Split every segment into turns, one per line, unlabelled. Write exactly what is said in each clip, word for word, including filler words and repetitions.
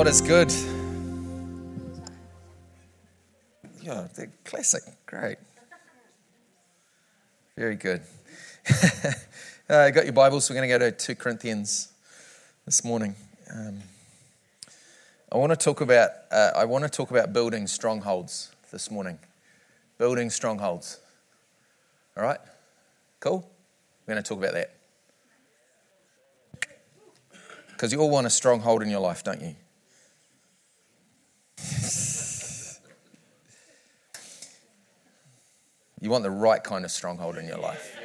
God is good. Yeah, the classic. Great. Very good. uh, got your Bibles. We're going to go to Second Corinthians this morning. Um, I want to talk about. Uh, I want to talk about building strongholds this morning. Building strongholds. All right. Cool. We're going to talk about that because you all want a stronghold in your life, don't you? You want the right kind of stronghold in your life.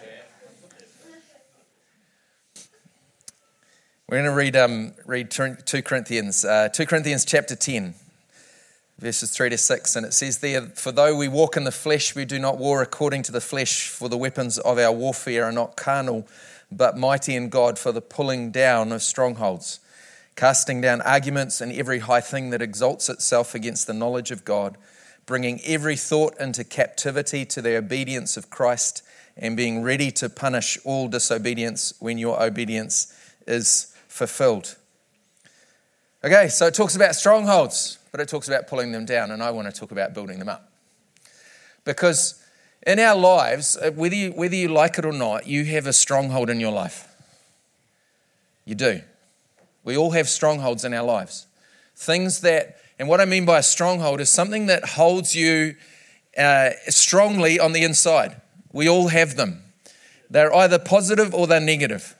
We're going to read um, read Second Corinthians, uh, Second Corinthians chapter ten, verses three to six, and it says there, "For though we walk in the flesh, we do not war according to the flesh, for the weapons of our warfare are not carnal, but mighty in God for the pulling down of strongholds, casting down arguments and every high thing that exalts itself against the knowledge of God, bringing every thought into captivity to the obedience of Christ, and being ready to punish all disobedience when your obedience is fulfilled." Okay, so it talks about strongholds, but it talks about pulling them down, and I want to talk about building them up. Because in our lives, whether you, whether you like it or not, you have a stronghold in your life. You do. We all have strongholds in our lives. Things that, and what I mean by a stronghold is something that holds you uh, strongly on the inside. We all have them. They're either positive or they're negative.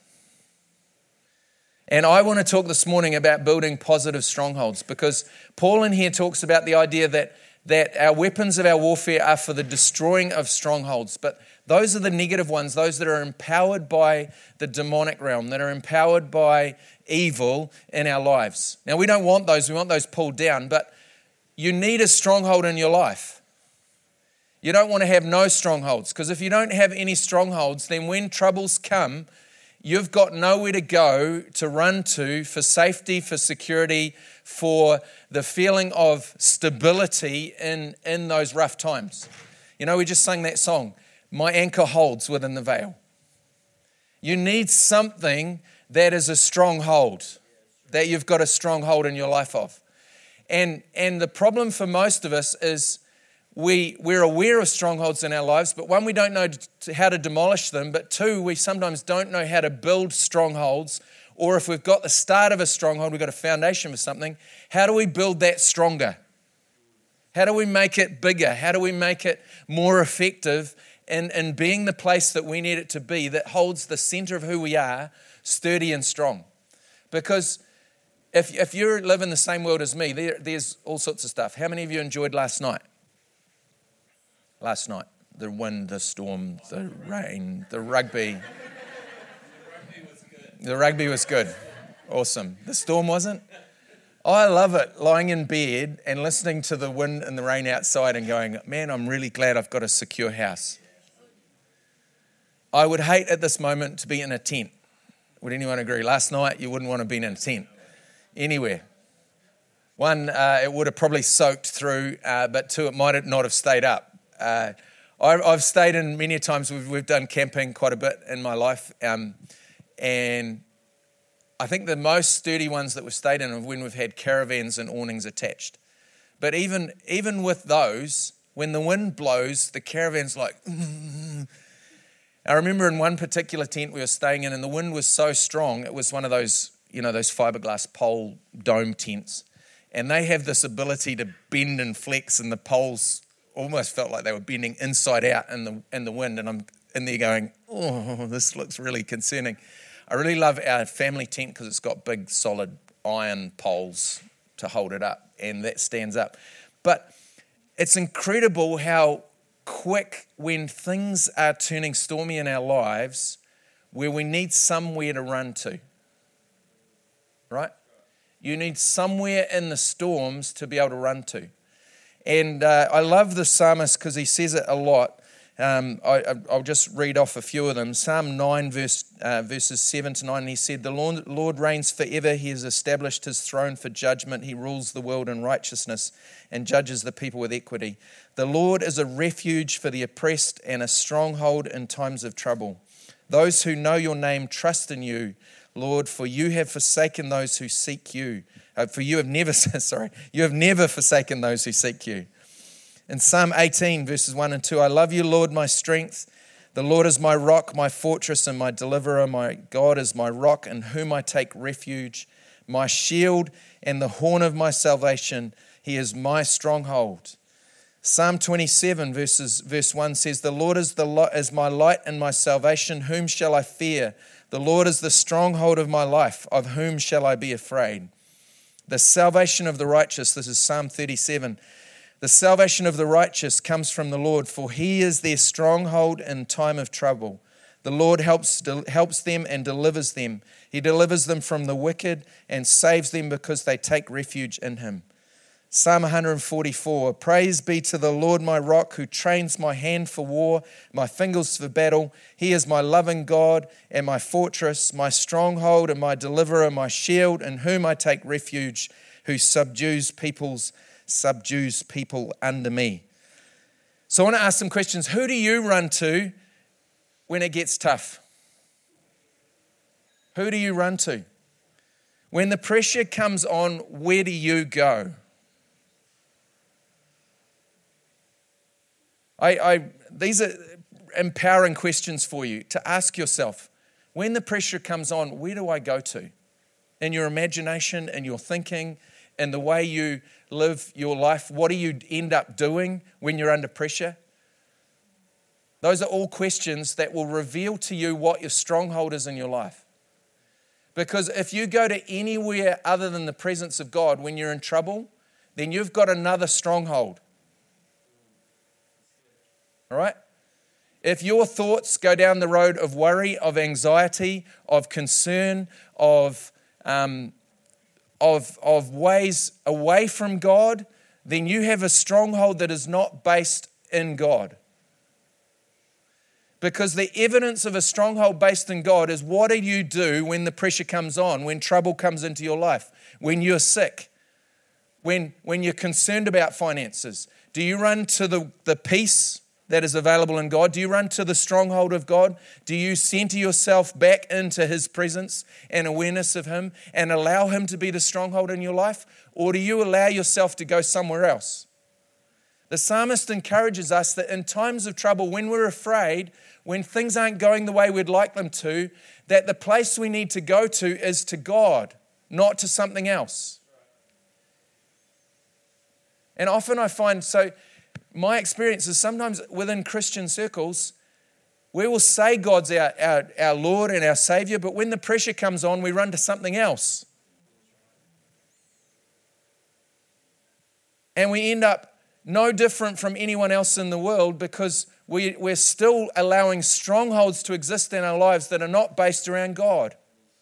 And I want to talk this morning about building positive strongholds, because Paul in here talks about the idea that, that our weapons of our warfare are for the destroying of strongholds. But those are the negative ones, those that are empowered by the demonic realm, that are empowered by evil in our lives. Now, we don't want those. We want those pulled down. But you need a stronghold in your life. You don't want to have no strongholds, because if you don't have any strongholds, then when troubles come, you've got nowhere to go to run to for safety, for security, for the feeling of stability in, in those rough times. You know, we just sang that song, "My anchor holds within the veil." You need something that is a stronghold, that you've got a stronghold in your life of. And, and the problem for most of us is We, we're aware of strongholds in our lives, but one, we don't know to, how to demolish them, but two, we sometimes don't know how to build strongholds, or if we've got the start of a stronghold, we've got a foundation for something, how do we build that stronger? How do we make it bigger? How do we make it more effective in, in being the place that we need it to be, that holds the center of who we are, sturdy and strong? Because if, if you live in the same world as me, there, there's all sorts of stuff. How many of you enjoyed last night? Last night, the wind, the storm, the rain, the rugby. The rugby was good. The rugby was good. Awesome. The storm wasn't? I love it, lying in bed and listening to the wind and the rain outside and going, man, I'm really glad I've got a secure house. I would hate at this moment to be in a tent. Would anyone agree? Last night, you wouldn't want to be in a tent anywhere. One, uh, it would have probably soaked through, uh, but two, it might not have stayed up. Uh, I, I've stayed in many times. We've, we've done camping quite a bit in my life, um, and I think the most sturdy ones that we've stayed in are when we've had caravans and awnings attached. But even even with those, when the wind blows, the caravan's like. Mm. I remember in one particular tent we were staying in, and the wind was so strong. It was one of those, you know, those fiberglass pole dome tents, and they have this ability to bend and flex, and the poles almost felt like they were bending inside out in the in the wind, and I'm in there going, oh, this looks really concerning. I really love our family tent because it's got big, solid iron poles to hold it up, and that stands up. But it's incredible how quick, when things are turning stormy in our lives, where we need somewhere to run to, right? You need somewhere in the storms to be able to run to. And uh, I love the psalmist because he says it a lot. Um, I, I'll just read off a few of them. Psalm nine, verse, uh, verses seven to nine, he said, "The Lord, Lord reigns forever. He has established his throne for judgment. He rules the world in righteousness and judges the people with equity. The Lord is a refuge for the oppressed and a stronghold in times of trouble. Those who know your name trust in you, Lord, for you have forsaken those who seek you. Uh, for you have never, sorry, you have never forsaken those who seek you. In Psalm eighteen, verses one and two, I love you, Lord, my strength. The Lord is my rock, my fortress, and my deliverer. My God is my rock, in whom I take refuge, my shield and the horn of my salvation. He is my stronghold. Psalm twenty-seven, verses, verse one says, the Lord is, the light, is my light and my salvation. Whom shall I fear? The Lord is the stronghold of my life. Of whom shall I be afraid? The salvation of the righteous, this is Psalm thirty-seven. The salvation of the righteous comes from the Lord, for he is their stronghold in time of trouble. The Lord helps, helps them and delivers them. He delivers them from the wicked and saves them because they take refuge in him. Psalm one forty-four, praise be to the Lord my rock, who trains my hand for war, my fingers for battle. He is my loving God and my fortress, my stronghold and my deliverer, my shield, in whom I take refuge, who subdues peoples, subdues people under me. So I want to ask some questions. Who do you run to when it gets tough? Who do you run to? When the pressure comes on, where do you go? I, I, these are empowering questions for you to ask yourself. When the pressure comes on, where do I go to? In your imagination, in your thinking, in the way you live your life, what do you end up doing when you're under pressure? Those are all questions that will reveal to you what your stronghold is in your life. Because if you go to anywhere other than the presence of God when you're in trouble, then you've got another stronghold. All right? If your thoughts go down the road of worry, of anxiety, of concern, of, um, of, of ways away from God, then you have a stronghold that is not based in God. Because the evidence of a stronghold based in God is, what do you do when the pressure comes on, when trouble comes into your life, when you're sick, when, when you're concerned about finances? Do you run to the, the peace that is available in God? Do you run to the stronghold of God? Do you center yourself back into his presence and awareness of him and allow him to be the stronghold in your life? Or do you allow yourself to go somewhere else? The psalmist encourages us that in times of trouble, when we're afraid, when things aren't going the way we'd like them to, that the place we need to go to is to God, not to something else. And often I find, so my experience is sometimes within Christian circles, we will say God's our, our, our Lord and our Savior, but when the pressure comes on, we run to something else. And we end up no different from anyone else in the world, because we, we're still allowing strongholds to exist in our lives that are not based around God.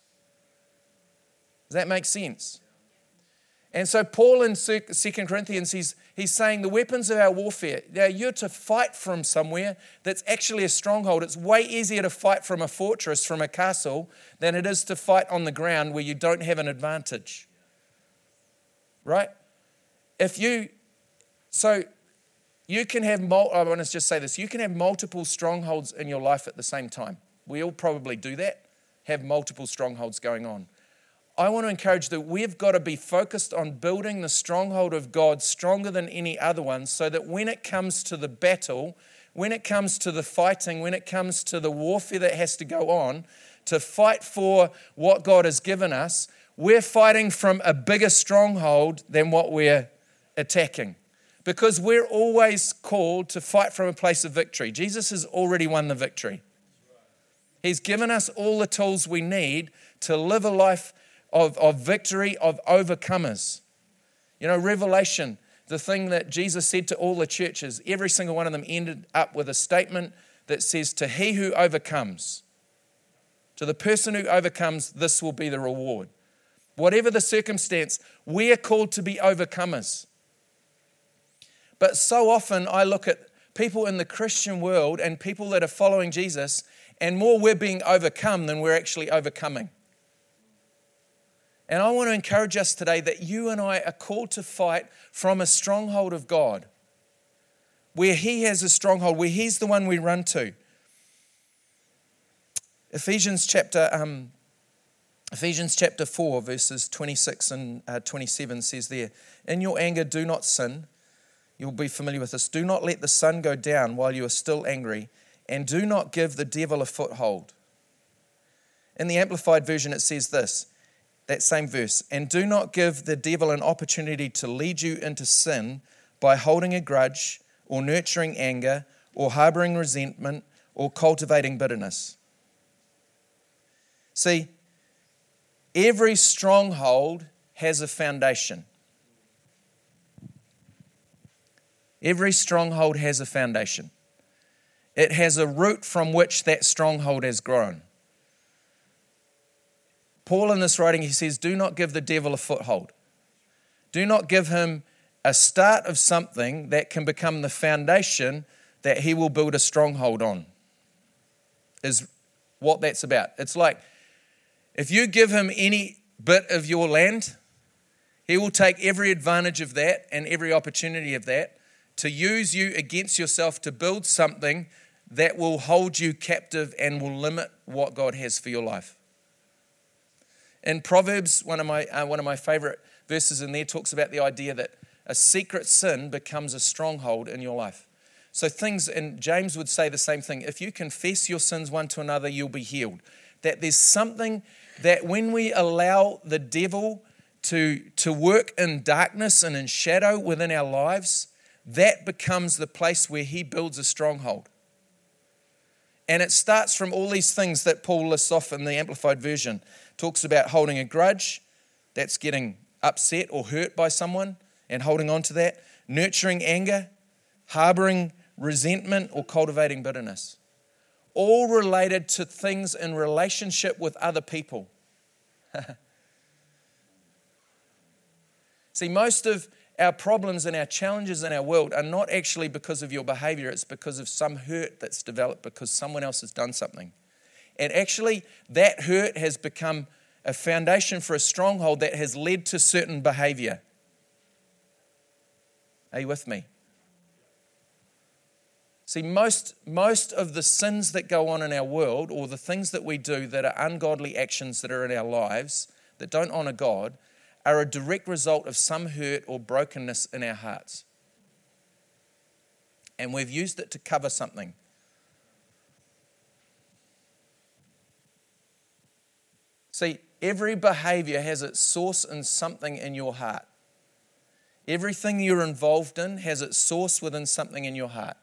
Does that make sense? And so Paul in Second Corinthians, he's, he's saying the weapons of our warfare, now you're to fight from somewhere that's actually a stronghold. It's way easier to fight from a fortress, from a castle, than it is to fight on the ground where you don't have an advantage. Right? If you, so you can have, I want to just say this, you can have multiple strongholds in your life at the same time. We all probably do that, have multiple strongholds going on. I want to encourage that we've got to be focused on building the stronghold of God stronger than any other one, so that when it comes to the battle, when it comes to the fighting, when it comes to the warfare that has to go on, to fight for what God has given us, we're fighting from a bigger stronghold than what we're attacking. Because we're always called to fight from a place of victory. Jesus has already won the victory. He's given us all the tools we need to live a life Of, of victory, of overcomers. You know, Revelation, the thing that Jesus said to all the churches, every single one of them ended up with a statement that says, to he who overcomes, to the person who overcomes, this will be the reward. Whatever the circumstance, we are called to be overcomers. But so often I look at people in the Christian world and people that are following Jesus, and more we're being overcome than we're actually overcoming. And I want to encourage us today that you and I are called to fight from a stronghold of God, where he has a stronghold, where he's the one we run to. Ephesians chapter um, Ephesians chapter four, verses twenty-six and uh, twenty-seven says there, in your anger do not sin. You'll be familiar with this. Do not let the sun go down while you are still angry, and do not give the devil a foothold. In the Amplified Version it says this, that same verse, and do not give the devil an opportunity to lead you into sin by holding a grudge or nurturing anger or harboring resentment or cultivating bitterness. See, every stronghold has a foundation. Every stronghold has a foundation. It has a root from which that stronghold has grown. Paul in this writing, he says, do not give the devil a foothold. Do not give him a start of something that can become the foundation that he will build a stronghold on, is what that's about. It's like, if you give him any bit of your land, he will take every advantage of that and every opportunity of that to use you against yourself to build something that will hold you captive and will limit what God has for your life. In Proverbs, one of my uh, one of my favorite verses in there talks about the idea that a secret sin becomes a stronghold in your life. So things, and James would say the same thing, if you confess your sins one to another, you'll be healed. That there's something that when we allow the devil to, to work in darkness and in shadow within our lives, that becomes the place where he builds a stronghold. And it starts from all these things that Paul lists off in the Amplified Version. Talks about holding a grudge, that's getting upset or hurt by someone and holding on to that. Nurturing anger, harboring resentment, or cultivating bitterness. All related to things in relationship with other people. See, most of our problems and our challenges in our world are not actually because of your behavior, it's because of some hurt that's developed because someone else has done something. And actually, that hurt has become a foundation for a stronghold that has led to certain behavior. Are you with me? See, most, most of the sins that go on in our world, or the things that we do that are ungodly actions that are in our lives, that don't honor God, are a direct result of some hurt or brokenness in our hearts. And we've used it to cover something. See, every behavior has its source in something in your heart. Everything you're involved in has its source within something in your heart.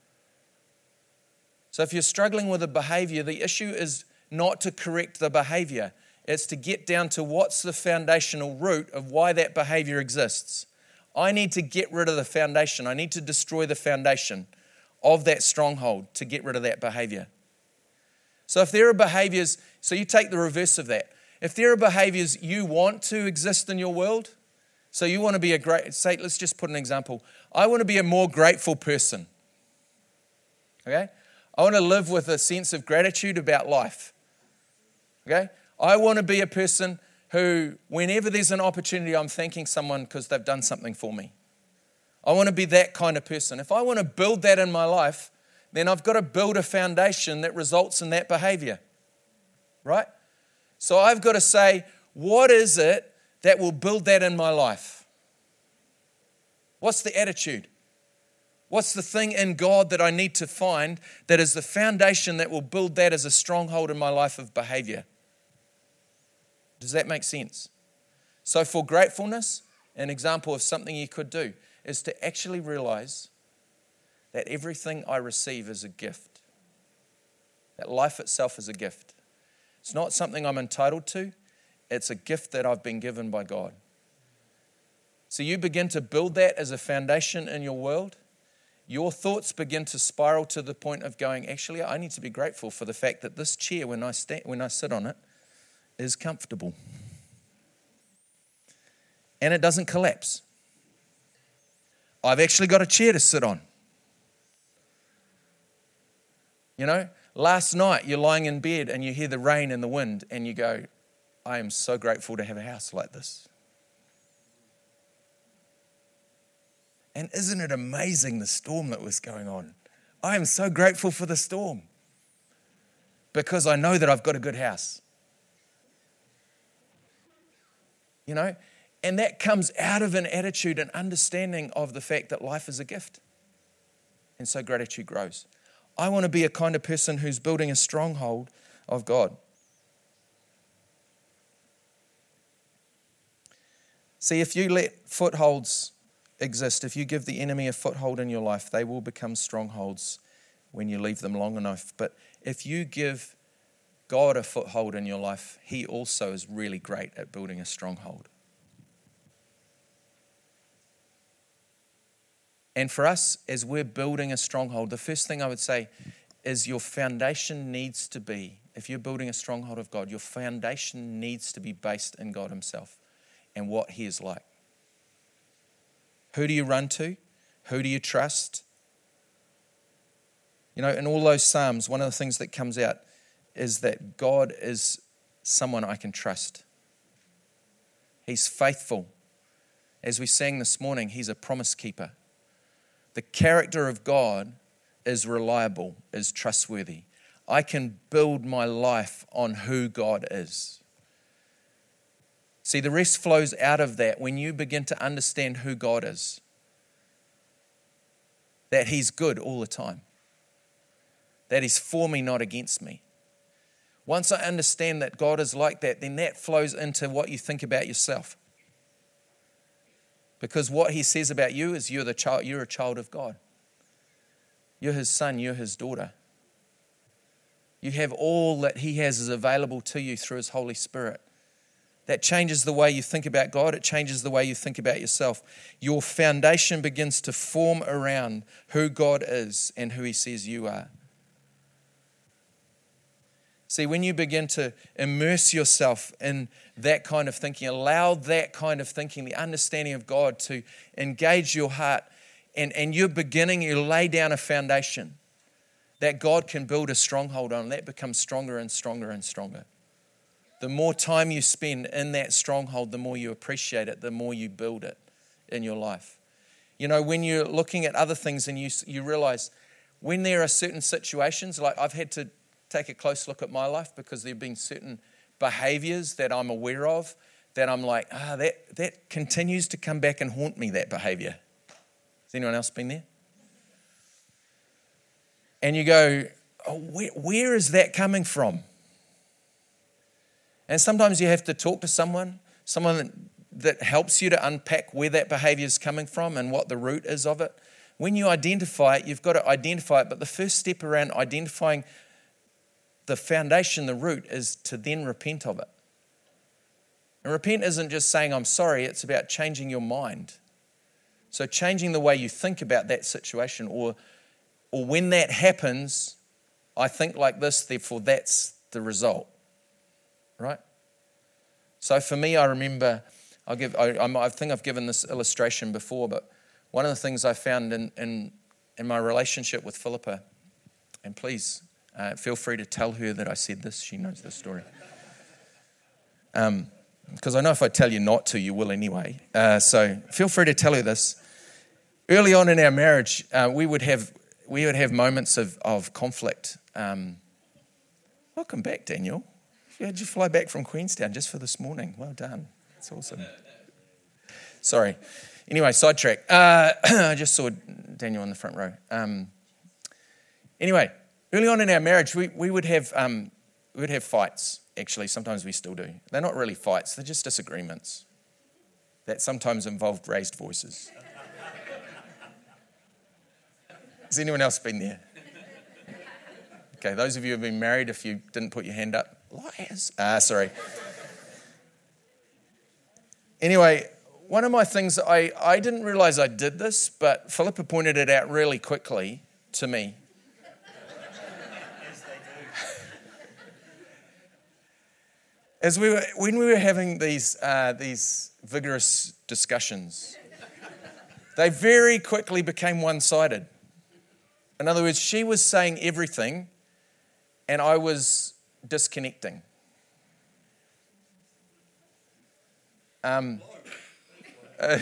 So if you're struggling with a behavior, the issue is not to correct the behavior. It's to get down to what's the foundational root of why that behavior exists. I need to get rid of the foundation. I need to destroy the foundation of that stronghold to get rid of that behavior. So if there are behaviors, so you take the reverse of that. If there are behaviors you want to exist in your world, so you want to be a great, say, let's just put an example. I want to be a more grateful person. Okay? I want to live with a sense of gratitude about life. Okay? I want to be a person who, whenever there's an opportunity, I'm thanking someone because they've done something for me. I want to be that kind of person. If I want to build that in my life, then I've got to build a foundation that results in that behavior. Right? So I've got to say, what is it that will build that in my life? What's the attitude? What's the thing in God that I need to find that is the foundation that will build that as a stronghold in my life of behavior? Does that make sense? So for gratefulness, an example of something you could do is to actually realize that everything I receive is a gift. That life itself is a gift. It's not something I'm entitled to. It's a gift that I've been given by God. So you begin to build that as a foundation in your world. Your thoughts begin to spiral to the point of going, actually, I need to be grateful for the fact that this chair, when I sta- when I sit on it, is comfortable. And it doesn't collapse. I've actually got a chair to sit on. You know, last night you're lying in bed and you hear the rain and the wind and you go, I am so grateful to have a house like this. And isn't it amazing the storm that was going on? I am so grateful for the storm because I know that I've got a good house. you know? And that comes out of an attitude and understanding of the fact that life is a gift. And so gratitude grows. I want to be a kind of person who's building a stronghold of God. See, if you let footholds exist, if you give the enemy a foothold in your life, they will become strongholds when you leave them long enough. But if you give God a foothold in your life, he also is really great at building a stronghold. And for us, as we're building a stronghold, the first thing I would say is your foundation needs to be, if you're building a stronghold of God, your foundation needs to be based in God himself and what he is like. Who do you run to? Who do you trust? You know, in all those Psalms, one of the things that comes out is that God is someone I can trust. He's faithful. As we sang this morning, he's a promise keeper. The character of God is reliable, is trustworthy. I can build my life on who God is. See, the rest flows out of that when you begin to understand who God is. That he's good all the time. That he's for me, not against me. Once I understand that God is like that, then that flows into what you think about yourself. Because what he says about you is you're the child, you're a child of God. You're his son, you're his daughter. You have all that he has is available to you through his Holy Spirit. That changes the way you think about God. It changes the way you think about yourself. Your foundation begins to form around who God is and who he says you are. See, when you begin to immerse yourself in that kind of thinking, allow that kind of thinking, the understanding of God to engage your heart, and, and you're beginning, you lay down a foundation that God can build a stronghold on, and that becomes stronger and stronger and stronger. The more time you spend in that stronghold, the more you appreciate it, the more you build it in your life. You know, when you're looking at other things and you you realize when there are certain situations, like I've had to take a close look at my life because there have been certain behaviors that I'm aware of that I'm like, ah, that, that continues to come back and haunt me, that behavior. Has anyone else been there? And you go, oh, where, where is that coming from? And sometimes you have to talk to someone, someone that, that helps you to unpack where that behavior is coming from and what the root is of it. When you identify it, you've got to identify it. But the first step around identifying the foundation, the root, is to then repent of it. And repent isn't just saying I'm sorry, it's about changing your mind. So changing the way you think about that situation, or, or when that happens, I think like this, therefore that's the result. Right? So for me, I remember, I'll give, I, I think I've given this illustration before, but one of the things I found in, in, in my relationship with Philippa, and please uh, feel free to tell her that I said this, she knows the story. Um, because I know if I tell you not to, you will anyway. Uh, so feel free to tell her this. Early on in our marriage, uh, we would have we would have moments of, of conflict. Um, welcome back, Daniel. How'd you fly back from Queenstown just for this morning? Well done. That's awesome. Sorry. Anyway, sidetrack. Uh, I just saw Daniel in the front row. Um, anyway, early on in our marriage, we, we would have um, we would have fights. Actually, sometimes we still do. They're not really fights. They're just disagreements that sometimes involved raised voices. Has anyone else been there? Okay, those of you who have been married, if you didn't put your hand up, liars. Ah, sorry. Anyway, one of my things, I, I didn't realize I did this, but Philippa pointed it out really quickly to me. Yes, they do. As we were, when we were having these uh, these vigorous discussions, they very quickly became one-sided. In other words, she was saying everything, and I was disconnecting. Um, uh,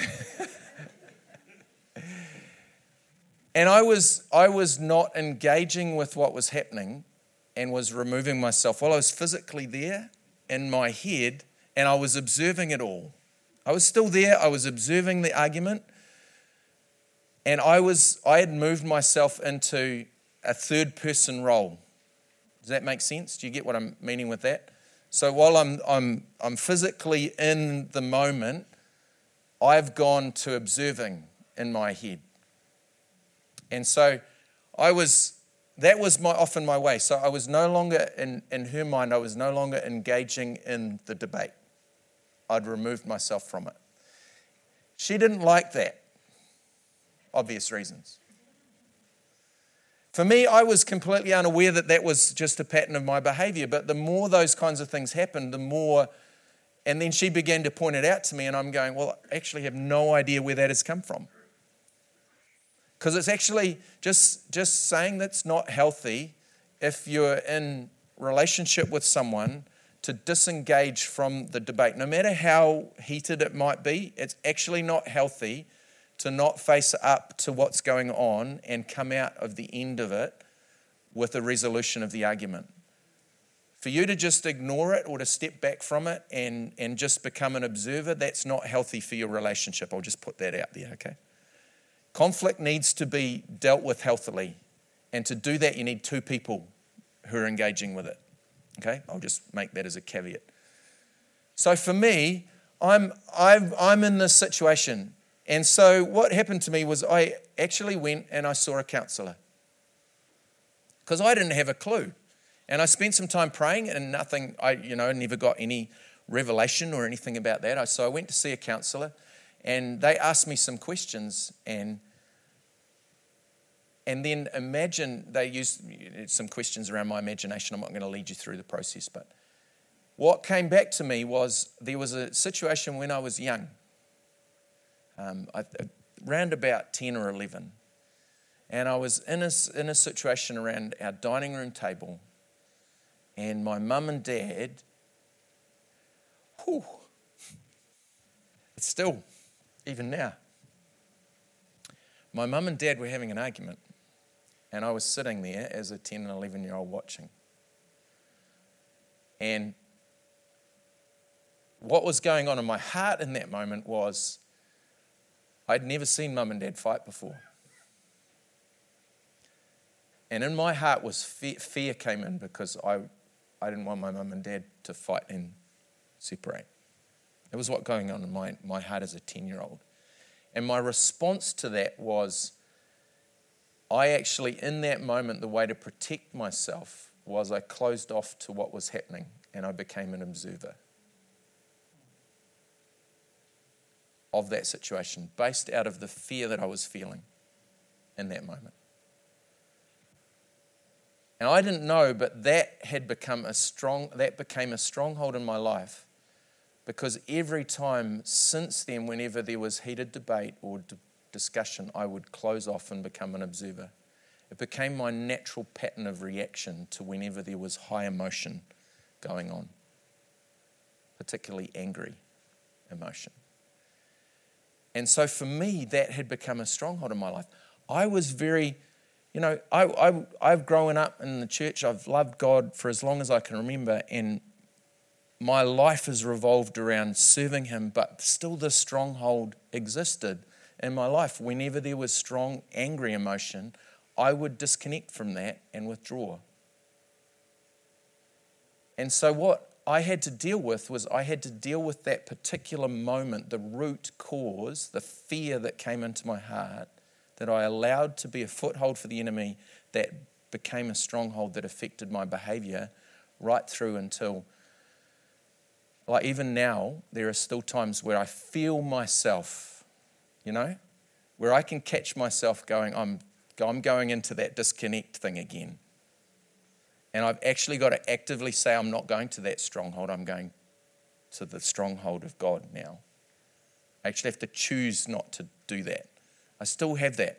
and I was I was not engaging with what was happening, and was removing myself while I was physically there in my head, and I was observing it all. I was still there. I was observing the argument. And I was, I had moved myself into a third person role. Does that make sense? Do you get what I'm meaning with that? So while I'm, I'm, I'm physically in the moment, I've gone to observing in my head. And so I was, that was my often my way. So I was no longer, in, in her mind, I was no longer engaging in the debate. I'd removed myself from it. She didn't like that. Obvious reasons. For me, I was completely unaware that that was just a pattern of my behavior. But the more those kinds of things happened, the more, and then she began to point it out to me, and I'm going, well, I actually have no idea where that has come from. Because it's actually just, just saying that's not healthy if you're in relationship with someone to disengage from the debate. No matter how heated it might be, it's actually not healthy to not face up to what's going on and come out of the end of it with a resolution of the argument. For you to just ignore it or to step back from it and, and just become an observer, that's not healthy for your relationship. I'll just put that out there, okay? Conflict needs to be dealt with healthily. And to do that, you need two people who are engaging with it. Okay? I'll just make that as a caveat. So for me, I'm, I'm, I'm in this situation. And so what happened to me was I actually went and I saw a counsellor. Because I didn't have a clue. And I spent some time praying and nothing, I you know, never got any revelation or anything about that. So I went to see a counsellor and they asked me some questions and And then imagine, they used some questions around my imagination. I'm not going to lead you through the process, but what came back to me was there was a situation when I was young, um, I, around about ten or eleven, and I was in a, in a situation around our dining room table, and my mum and dad, whew, it's still, even now, my mum and dad were having an argument. And I was sitting there as a ten and eleven-year-old watching. And what was going on in my heart in that moment was I'd never seen mum and dad fight before. And in my heart was fear, fear came in because I, I didn't want my mum and dad to fight and separate. It was what was going on in my, my heart as a ten-year-old. And my response to that was, I actually, in that moment, the way to protect myself was I closed off to what was happening and I became an observer of that situation based out of the fear that I was feeling in that moment. And I didn't know, but that had become a strong, that became a stronghold in my life because every time since then, whenever there was heated debate or de- discussion, I would close off and become an observer. It became my natural pattern of reaction to whenever there was high emotion going on, particularly angry emotion. And so for me, that had become a stronghold in my life. I was very, you know, I, I, I've grown up in the church. I've loved God for as long as I can remember, and my life has revolved around serving Him, but still this stronghold existed in my life. Whenever there was strong, angry emotion, I would disconnect from that and withdraw. And so what I had to deal with was I had to deal with that particular moment, the root cause, the fear that came into my heart that I allowed to be a foothold for the enemy that became a stronghold that affected my behavior right through until, like even now, there are still times where I feel myself, you know, where I can catch myself going, I'm, I'm going into that disconnect thing again. And I've actually got to actively say, I'm not going to that stronghold, I'm going to the stronghold of God now. I actually have to choose not to do that. I still have that.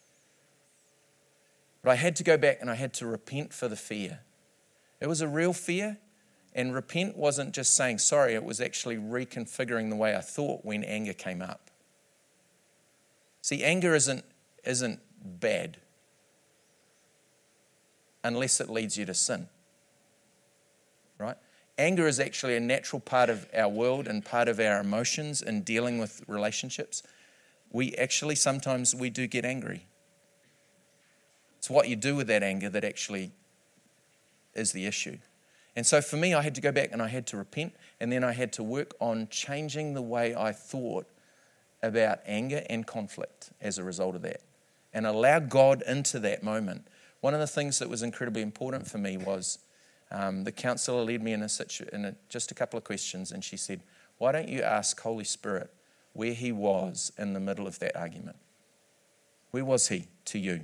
But I had to go back and I had to repent for the fear. It was a real fear, and repent wasn't just saying sorry, it was actually reconfiguring the way I thought when anger came up. See, anger isn't, isn't bad unless it leads you to sin, right? Anger is actually a natural part of our world and part of our emotions in dealing with relationships. We actually, sometimes we do get angry. It's what you do with that anger that actually is the issue. And so for me, I had to go back and I had to repent, and then I had to work on changing the way I thought about anger and conflict as a result of that, and allow God into that moment. One of the things that was incredibly important for me was um, the counsellor led me in, a situ- in a, just a couple of questions, and she said, why don't you ask Holy Spirit where he was in the middle of that argument? Where was he to you?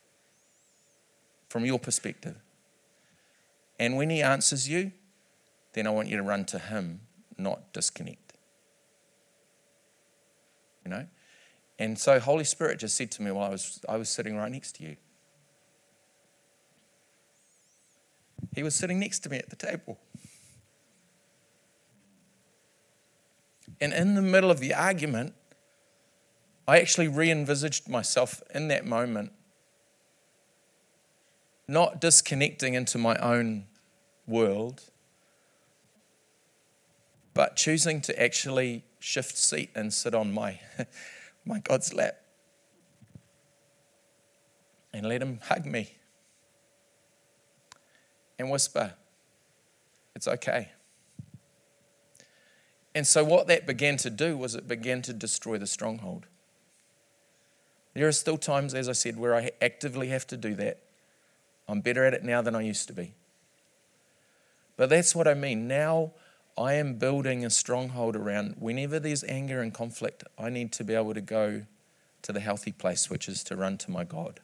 From your perspective. And when he answers you, then I want you to run to him, not disconnect. You know? And so Holy Spirit just said to me while I was I was sitting right next to you. He was sitting next to me at the table. And in the middle of the argument, I actually re-envisaged myself in that moment, not disconnecting into my own world, but choosing to actually shift seat and sit on my, my God's lap and let him hug me and whisper, it's okay. And so what that began to do was it began to destroy the stronghold. There are still times, as I said, where I actively have to do that. I'm better at it now than I used to be. But that's what I mean. Now I am building a stronghold around whenever there's anger and conflict, I need to be able to go to the healthy place, which is to run to my God.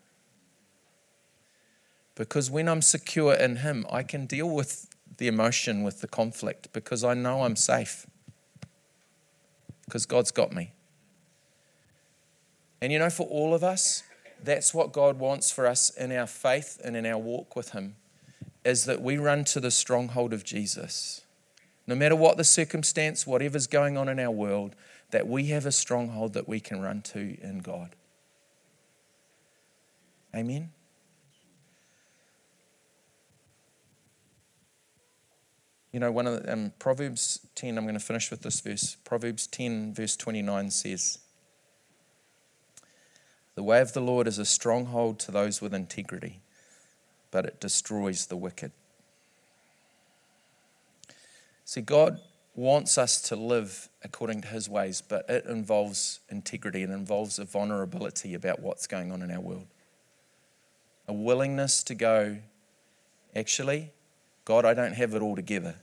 Because when I'm secure in him, I can deal with the emotion, with the conflict, because I know I'm safe. Because God's got me. And you know, for all of us, that's what God wants for us in our faith and in our walk with him, is that we run to the stronghold of Jesus. No matter what the circumstance, whatever's going on in our world, that we have a stronghold that we can run to in God. Amen? You know, one of the, um, Proverbs ten, I'm going to finish with this verse. Proverbs ten, verse twenty-nine says, the way of the Lord is a stronghold to those with integrity, but it destroys the wicked. See, God wants us to live according to his ways, but it involves integrity and involves a vulnerability about what's going on in our world. A willingness to go, actually, God, I don't have it all together.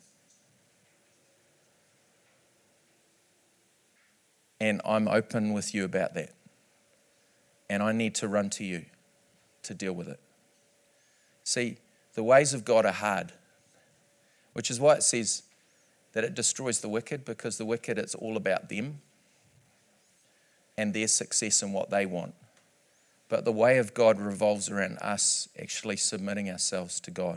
And I'm open with you about that. And I need to run to you to deal with it. See, the ways of God are hard, which is why it says that it destroys the wicked, because the wicked, it's all about them and their success and what they want. But the way of God revolves around us actually submitting ourselves to God,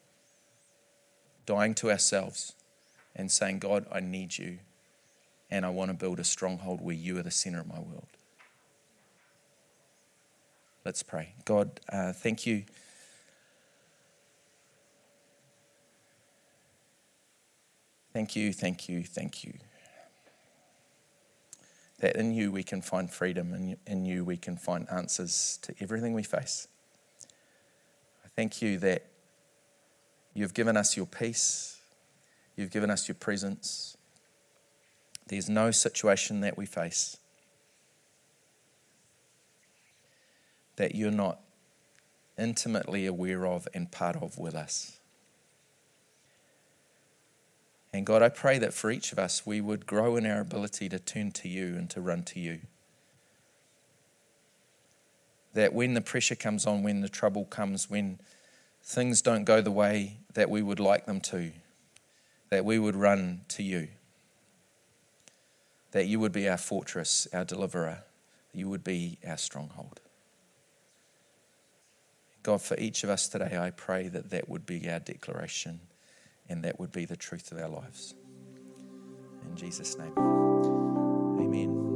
dying to ourselves and saying, God, I need you, and I want to build a stronghold where you are the center of my world. Let's pray. God, uh, thank you. Thank you, thank you, thank you. That in you we can find freedom, and in you we can find answers to everything we face. I thank you that you've given us your peace. You've given us your presence. There's no situation that we face that you're not intimately aware of and part of with us. And God, I pray that for each of us, we would grow in our ability to turn to you and to run to you. That when the pressure comes on, when the trouble comes, when things don't go the way that we would like them to, that we would run to you. That you would be our fortress, our deliverer. You would be our stronghold. God, for each of us today, I pray that that would be our declaration and that would be the truth of our lives. In Jesus' name, amen.